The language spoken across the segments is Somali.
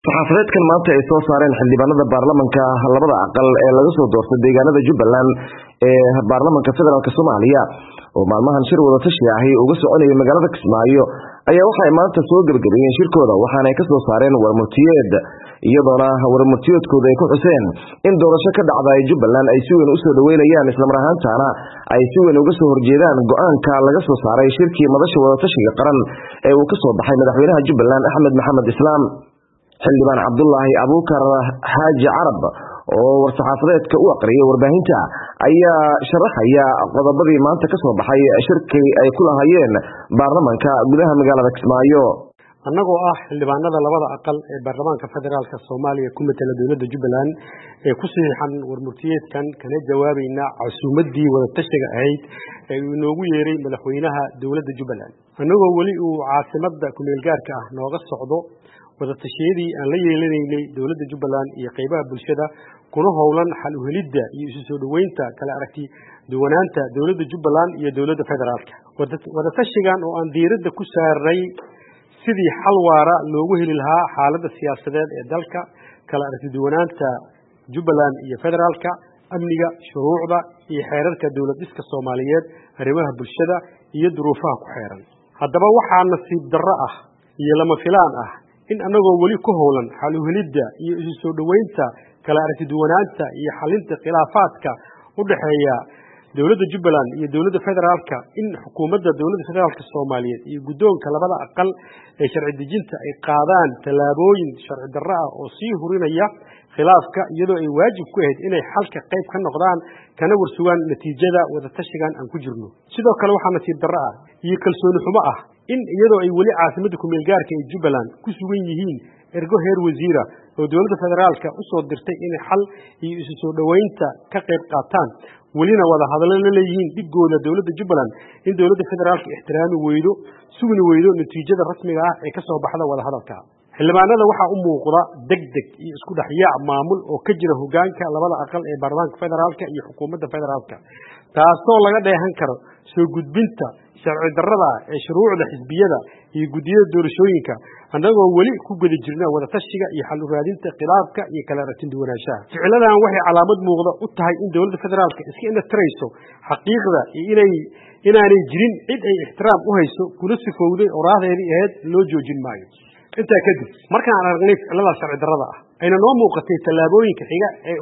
saxaafadeedkan maanta ay soo saareen xildhibaanada baarlamanka labada aqal ee laga soo doortay deegaanada Jubbaland ee baarlamanka federaalka Soomaaliya oo maalmahan shir wada tashi ahi uga soconayay magaalada Kismaayo ayaa waxay maanta soo gabagabeeyeen shirkooda waxaana ay ka soo saareen warmurtiyeed iyadoona warmurtiyeedkooda ay ku xuseen in doorasho ka dhacday Jubbaland ay si weyn u soo dhaweynayaan isla mar ahaantaana ay si weyn uga soo horjeedaan go'aanka laga soo saaray shirkii madasha wada tashiga qaran ee uu ka soo baxay madaxweynaha Jubbaland Axmed Maxamed Islaam xildhibaan Cabdullaahi Abuukar Haaji Carab oo war-saxaafadeedka u aqriyay warbaahinta ayaa sharaxaya qodobadii maanta ka soo baxay shirkii ay ku lahaayeen baarlamanka gudaha magaalada Kismaayo annagoo xildhibaanada labada aqal ee baarlamaanka federaalka Soomaaliya ku matala dawladda Jubbaland ee ku saxiixan warmurtiyeedkan kana jawaabayna casuumadii wada tashiga ahayd ee uu noogu yeeray madaxweynaha dawladda Jubbaland annagoo wali uu caasimada ku meel gaarka nooga socdo wada tashiyadii aan la yeelanaynay dawladda Jubbaland iyo qaybaha bulshada kuna howlan xal u helidda iyo isu soo dhaweynta kala aragti duwanaanta dawladda Jubbaland iyo dawladda federaalka wada tashigan oo aan diiradda ku saaray sidii xal waara loogu heli lahaa xaaladda siyaasadeed ee dalka kala aragti duwanaanta Jubbaland iyo federaalka amniga shuruucda iyo xeerarka dawlad dhiska Soomaaliyeed arrimaha bulshada iyo duruufaha ku xeeran haddaba waxaa nasiib darro iyo lama filaan in anagoo wali ku howlan xal u helidda iyo isu soo dhaweynta kala aragti duwanaanta iyo xalinta khilaafaadka u dhaxeeya dawladda Jubbaland iyo dawladda federaalka in xukuumadda dawladda federaalka Soomaaliyeed iyo guddoonka labada aqal ee sharci dejinta ay qaadaan talaabooyin sharci darro oo sii hurinaya khilaafka iyadoo ay waajib ku ahayd inay xalka qayb ka noqdaan kana warsugaan natiijada wada tashigan aan ku jirno sidoo kale waxaa nasiib darro iyo kalsooni xumo in iyadoo ay wali caasimada ku meel gaarka ee Jubbaland ku sugan yihiin ergo heer wasiira oo dawladda federaalka u soo dirtay in xal iyo isu soo dhaweynta ka qayb qaataan walina wada hadallo la leeyihiin digooda dawladda Jubbaland in dawladda federaalka ixtiraami weydo sugni weydo natiijada rasmiga ee ka soo baxda wada hadalka xildhibaanada waxa u muuqda degdeg iyo isku dhaxyaac maamul oo ka jira hoggaanka labada aqal ee baarlamaanka federaalka iyo xukuumadda federaalka taasoo laga dheehan karo soo gudbinta sharci darrada ee shuruucda xisbiyada iyo gudiyada doorashooyinka annagoo wali ku guda jirna wada tashiga iyo xal u raadinta khilaafka iyo kala aragti duwanaanshaha ficiladan waxay calaamad muuqda u tahay in dawladda federaalka iska indhatirayso xaqiiqda iyo inaanay jirin cid ay ixtiraam u hayso kuna sifowday oraahdeedii ahayd loo joojin maayo intaa kadib markaan aragnay ficilada sharci darrada ayna noo muuqatay tallaabooyinka xiga ee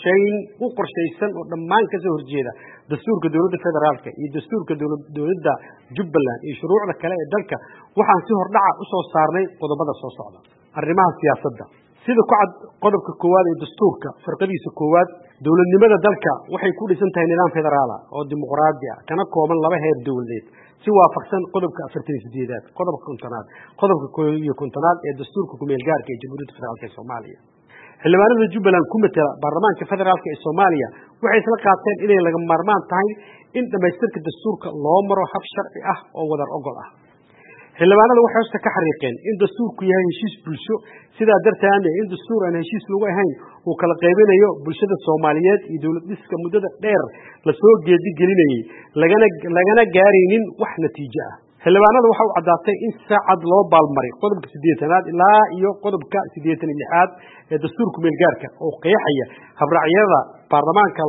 u qorshaysan oo dhammaan ka soo horjeeda dastuurka dawladda federaalka iyo dastuurka dawladda Jubbaland iyo shuruucda kale ee dalka waxaan si hordhaca u soo saarnay qodobada soo socda arrimaha siyaasadda sida ku cad qodobka koowaad ee dastuurka farqadiisa koowaad dawladnimada dalka waxay ku dhisan tahay nidaam federaal oo dimuqraadi kana kooban laba heer dawladeed si waafaqsan qodobka 48aad qodobka 50aad qodobka 51aad ee dastuurka ku meel gaarka ee Jamhuuriyadda Federaalka Soomaaliya xildhibaanada Jubbaland ku matala baarlamaanka federaalka ee Soomaaliya waxay isla qaateen inay laga maarmaan tahay in dhamaystirka dastuurka loo maro hab sharci oo wadar ogol xildhibaanada waxay ka xariiqeen in dastuurku yahay heshiis bulsho sidaa darteed in dastuur aan heshiis lagu ahayn uu kala qaybinayo bulshada Soomaaliyeed iyo dawlad dhiska muddada dheer la soo geedi gelinayay lagana gaaraynin wax natiijo xildhibaanada waxa uu cadaatay in saacad loo baalmaray qodobka 8aad ilaa iyo qodobka 86aad ee dastuurka meel gaarka oo qeexaya habraacyada baarlamaanka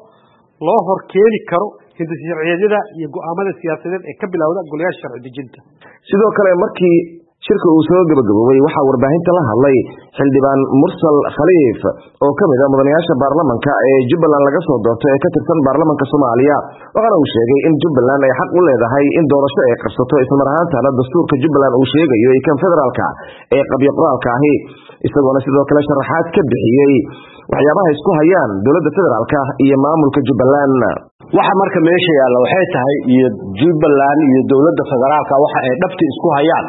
loo horkeeni karo sharciyada iyo go'aamada siyaasadeed ee ka bilowda golayaasha sharci dejinta sidoo kale markii shirka uu soo gabagaboobay waxa warbaahinta la hadlay xildhibaan Mursal Khaliif oo kamid ah mudanayaasha baarlamanka ee Jubbaland laga soo doortay ee ka tirsan baarlamanka Soomaaliya waxaana uu sheegay in Jubbaland ay xaq u leedahay in doorasho ay qabsato isla mar ahaantaana dastuurka Jubbaland uu sheegayo in kan federaalka ee qabyo qoraalka isagoo sidoo kale sharaxaad ka bixiyay waxyaabaha isku hayaan dawladda federaalka iyo maamulka Jubbaland waxa marka meesha yaala waxay tahay iyo Jubbaland iyo dawladda federaalka waxa ay dhabti isku hayaan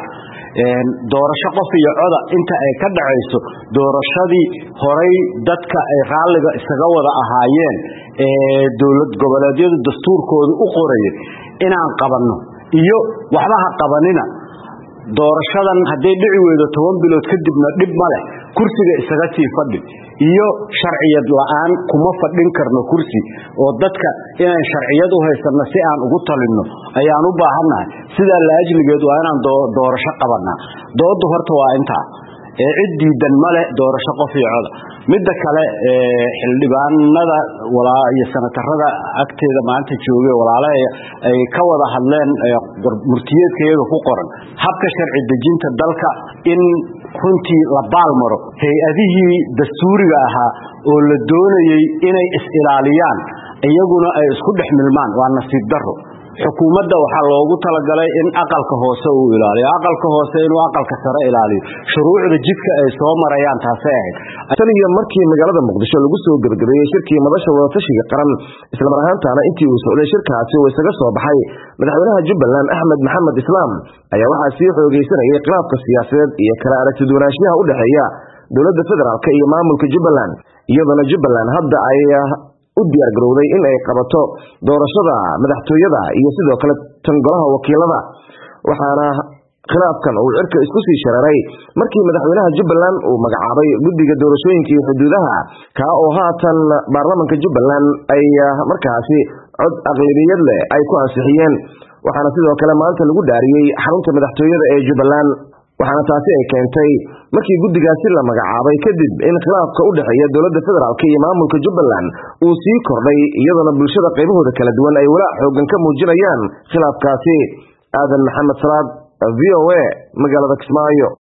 doorasho qof iyo coda inta ay ka dhacayso doorashadii horay dadka ay raaliga isaga wada ahaayeen dawlad goboleedyada dastuurkooda u qorayay inaan qabanno iyo waxba ha qabanina doorashadan haday dhici weydo 10 bilood kadibna dhib ma leh kursiga isaga sii fadhi iyo sharciyad la'aan kuma fadhin karno kursi oo dadka inaan sharciyad u haysano si aan ugu talino ayaan u baahanahay sida la ajligeed waa inaan doorasho qabanaa doodu horta waa inta cid diidan male doorasho qof iyo cod midda kale xildhibaanada iyo senatarada agteeda maanta joogay walaalaha ay ka wada hadleen murtiyeedkeeda ku qoran habka sharci dejinta dalka in runtii la baalmaro hay-adihii dastuuriga ahaa oo la doonayay inay is-ilaaliyaan iyaguna ay isku dhex milmaan waa nasiib darro xukuumadda waxaa loogu talagalay in aqalka hoose uu ilaaliyo aqalka hoose inuu aqalka sare ilaaliyo shuruucda jidka ay soo marayaan taasay ahayd tan iyo markii magaalada muqdisho lagu soo gabagabeeyey shirkii madasha wadatashiga qaran isla mar ahaantaana intii uu socday shirkaasi uu isaga soo baxay madaxweynaha Jubbaland Axmed Maxamed Islaam ayaa waxaa sii xoogeysanayay khilaafka siyaasadeed iyo kala aragti duwanaanshiyaha u dhaxeeya dowladda federaalka iyo maamulka Jubbaland iyadoo Jubbaland hadda ay u diyaar garowday in ay qabato doorashada madaxtooyada iyo sidoo kale tan golaha wakiilada waxaana khilaafkan uu cirka isku sii shareeray markii madaxweynaha Jubbaland uu magacaabay guddiga doorashooyinka iyo xuduudaha ka oo haatan baarlamaanka Jubbaland ay markaasi cod aqlabiyad leh ay ku ansixiyeen waxaana sidoo kale maanta lagu dhaariyay xarunta madaxtooyada ee Jubbaland waxaana taasi ay keentay markii guddigaasi la magacaabay kadib in khilaafka u dhaxeeya dowladda federaalka iyo maamulka Jubbaland uu sii kordhay iyadoo bulshada qaybahooda kala duwan ay walaac xoogan ka muujinayaan khilaafkaasi aadan maxamed salaad VOA magaalada Kismaayo